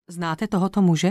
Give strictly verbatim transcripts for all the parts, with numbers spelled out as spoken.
Znáte tohoto muže?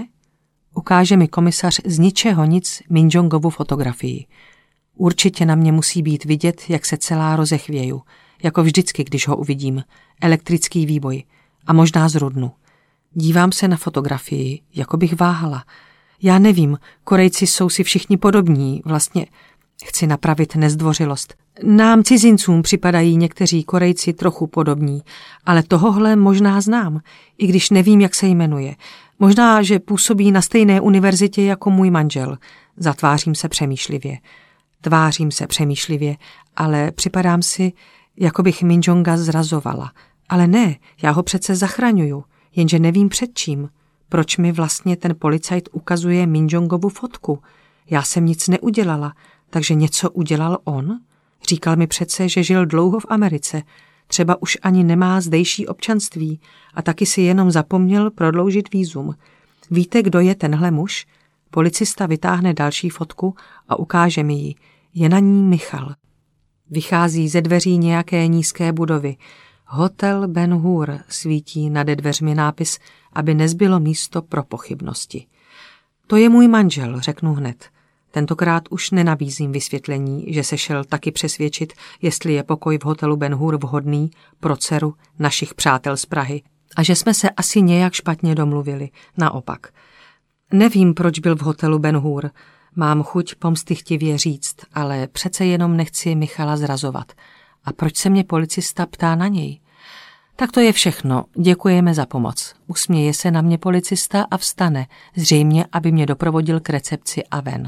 Ukáže mi komisař z ničeho nic Minjongovu fotografii. Určitě na mě musí být vidět, jak se celá rozechvěju, jako vždycky, když ho uvidím. Elektrický výboj a možná zrudnu. Dívám se na fotografii, jako bych váhala. Já nevím, Korejci jsou si všichni podobní, vlastně chci napravit nezdvořilost. Nám cizincům připadají někteří Korejci trochu podobní, ale tohohle možná znám, i když nevím, jak se jmenuje. Možná, že působí na stejné univerzitě jako můj manžel. Zatvářím se přemýšlivě. Tvářím se přemýšlivě, ale připadám si, jako bych Minjonga zrazovala. Ale ne, já ho přece zachraňuju, jenže nevím před čím. Proč mi vlastně ten policajt ukazuje Minjongovu fotku? Já jsem nic neudělala, takže něco udělal on? Říkal mi přece, že žil dlouho v Americe, třeba už ani nemá zdejší občanství a taky si jenom zapomněl prodloužit vízum. Víte, kdo je tenhle muž? Policista vytáhne další fotku a ukáže mi ji. Je na ní Michal. Vychází ze dveří nějaké nízké budovy. Hotel Ben Hur svítí nade dveřmi nápis, aby nezbylo místo pro pochybnosti. To je můj manžel, řeknu hned. Tentokrát už nenabízím vysvětlení, že se šel taky přesvědčit, jestli je pokoj v hotelu Ben Hur vhodný pro dceru našich přátel z Prahy a že jsme se asi nějak špatně domluvili. Naopak. Nevím, proč byl v hotelu Ben Hur. Mám chuť pomstychtivě říct, ale přece jenom nechci Michala zrazovat. A proč se mě policista ptá na něj? Tak to je všechno. Děkujeme za pomoc. Usměje se na mě policista a vstane, zřejmě, aby mě doprovodil k recepci a ven.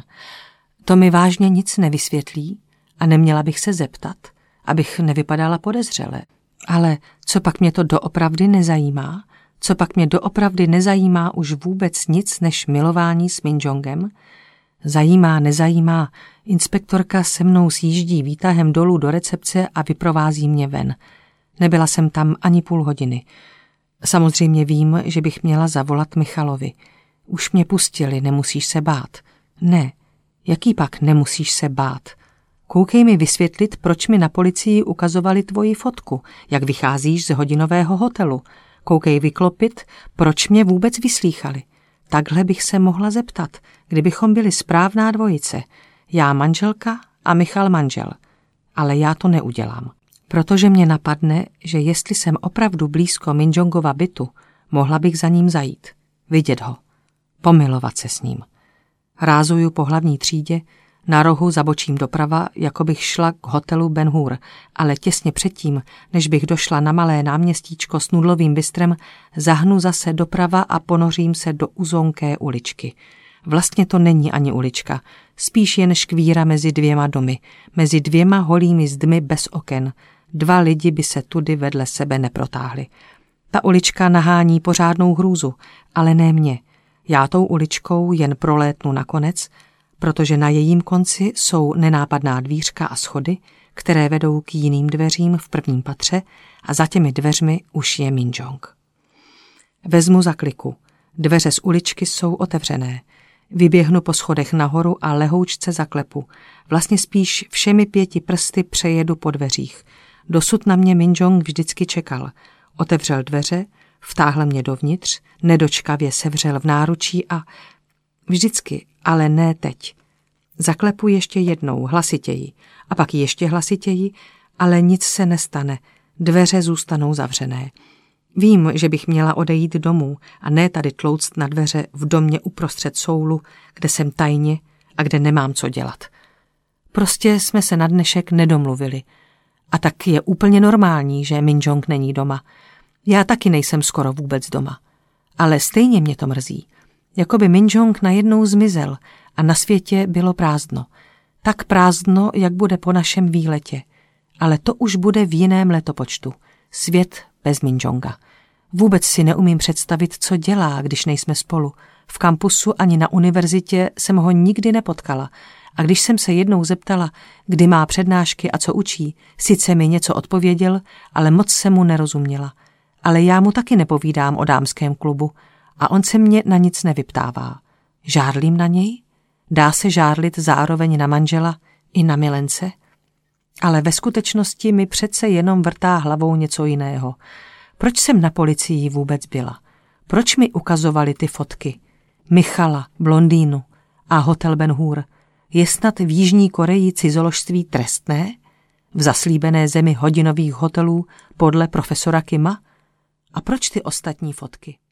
To mi vážně nic nevysvětlí a neměla bych se zeptat, abych nevypadala podezřele. Ale co pak mě to doopravdy nezajímá? Co pak mě doopravdy nezajímá už vůbec nic než milování s Minjongem? Zajímá, nezajímá. Inspektorka se mnou sjíždí výtahem dolů do recepce a vyprovází mě ven. Nebyla jsem tam ani půl hodiny. Samozřejmě vím, že bych měla zavolat Michalovi. Už mě pustili, nemusíš se bát. Ne, jaký pak nemusíš se bát? Koukej mi vysvětlit, proč mi na policii ukazovali tvoji fotku, jak vycházíš z hodinového hotelu. Koukej vyklopit, proč mě vůbec vyslýchali. Takhle bych se mohla zeptat, kdybychom byli správná dvojice. Já manželka a Michal manžel. Ale já to neudělám. Protože mě napadne, že jestli jsem opravdu blízko Minjongova bytu, mohla bych za ním zajít, vidět ho, pomilovat se s ním. Rázuju po hlavní třídě, na rohu zabočím doprava, jako bych šla k hotelu Ben Hur, ale těsně předtím, než bych došla na malé náměstíčko s nudlovým bistrem, zahnu zase doprava a ponořím se do uzonké uličky. Vlastně to není ani ulička, spíš jen škvíra mezi dvěma domy, mezi dvěma holými zdmi bez oken. Dva lidi by se tudy vedle sebe neprotáhli. Ta ulička nahání pořádnou hrůzu, ale ne mě. Já tou uličkou jen prolétnu nakonec, protože na jejím konci jsou nenápadná dvířka a schody, které vedou k jiným dveřím v prvním patře a za těmi dveřmi už je Minjong. Vezmu za kliku. Dveře z uličky jsou otevřené. Vyběhnu po schodech nahoru a lehoučce zaklepu. Vlastně spíš všemi pěti prsty přejedu po dveřích. Dosud na mě Minjong vždycky čekal. Otevřel dveře, vtáhl mě dovnitř, nedočkavě sevřel v náručí a... Vždycky, ale ne teď. Zaklepu ještě jednou, hlasitěji, a pak ještě hlasitěji, ale nic se nestane. Dveře zůstanou zavřené. Vím, že bych měla odejít domů a ne tady tlouct na dveře v domě uprostřed soulu, kde jsem tajně a kde nemám co dělat. Prostě jsme se na dnešek nedomluvili. A tak je úplně normální, že Minjong není doma. Já taky nejsem skoro vůbec doma. Ale stejně mě to mrzí. Jakoby Minjong najednou zmizel a na světě bylo prázdno. Tak prázdno, jak bude po našem výletě. Ale to už bude v jiném letopočtu. Svět bez Minjonga. Vůbec si neumím představit, co dělá, když nejsme spolu. V kampusu ani na univerzitě jsem ho nikdy nepotkala. A když jsem se jednou zeptala, kdy má přednášky a co učí, sice mi něco odpověděl, ale moc se mu nerozuměla. Ale já mu taky nepovídám o dámském klubu a on se mě na nic nevyptává. Žárlím na něj? Dá se žárlit zároveň na manžela i na milence? Ale ve skutečnosti mi přece jenom vrtá hlavou něco jiného. Proč jsem na policii vůbec byla? Proč mi ukazovali ty fotky? Michala, blondýnu a hotel Ben Hur. Je snad v Jižní Koreji cizoložství trestné? V zaslíbené zemi hodinových hotelů podle profesora Kima? A proč ty ostatní fotky?